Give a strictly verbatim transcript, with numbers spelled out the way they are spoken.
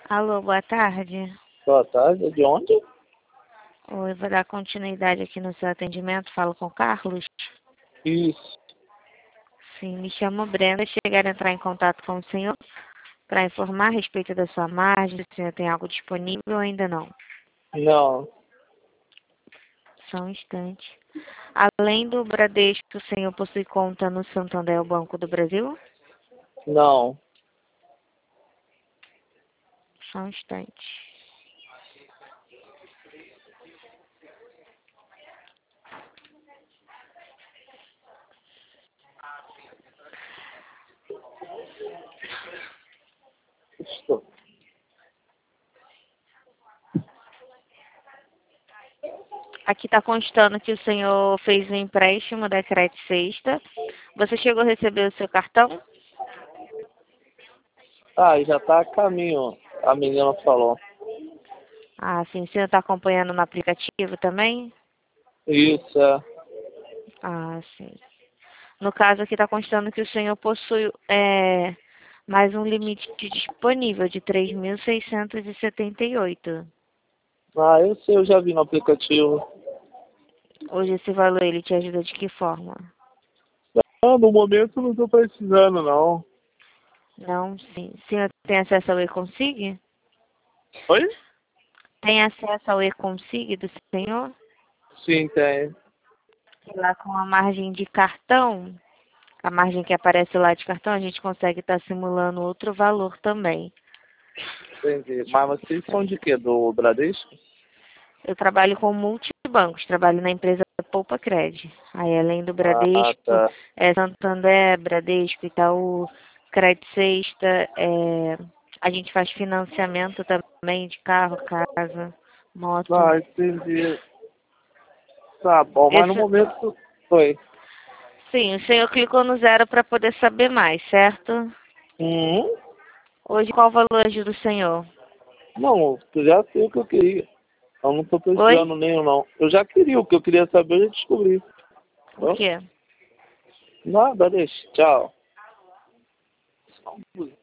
Alô, boa tarde. Boa tarde, de onde? Oi, vou dar continuidade aqui no seu atendimento. Falo com o Carlos? Isso. Sim, me chamo Brenda. Chegaram a entrar em contato com o senhor para informar a respeito da sua margem, se o senhor tem algo disponível ou ainda não. Não, Só um instante. Além do Bradesco, o senhor possui conta no Santander, o Banco do Brasil? não. Só um instante. Estou. Aqui está constando que o senhor fez um empréstimo da Credit Sexta. Você chegou a receber o seu cartão? Ah, já tá a caminho, a menina falou. Ah, sim. O senhor está acompanhando no aplicativo também? Isso, é. Ah, sim. No caso aqui está constando que o senhor possui é, mais um limite disponível de três mil seiscentos e setenta e oito. Ah, eu sei, eu já vi no aplicativo. Hoje esse valor ele te ajuda de que forma? Ah, no momento não tô precisando, não. Não, sim. O senhor tem acesso ao e-consig? Oi? Tem acesso ao e-consig do senhor? Sim, tem. E lá com a margem de cartão, a margem que aparece lá de cartão, a gente consegue estar simulando outro valor também. Entendi. Mas vocês são de quê? Do Bradesco? Eu trabalho com multibancos, trabalho na empresa Poupa Cred. Aí, além do Ah, Bradesco, tá. é Santander, Bradesco, Itaú, Cred Sexta, é, a gente faz financiamento também de carro, casa, moto. Ah, entendi. Tá bom, mas no Esse, momento foi. sim, o senhor clicou no zero para poder saber mais, certo? Hum? Hoje, qual o valor do senhor? Não, eu já sei o que eu queria. Eu não tô Oi? precisando nenhum, não. Eu já queria, o que eu queria saber, eu já descobri. O Hã? quê? Nada, deixa. Tchau.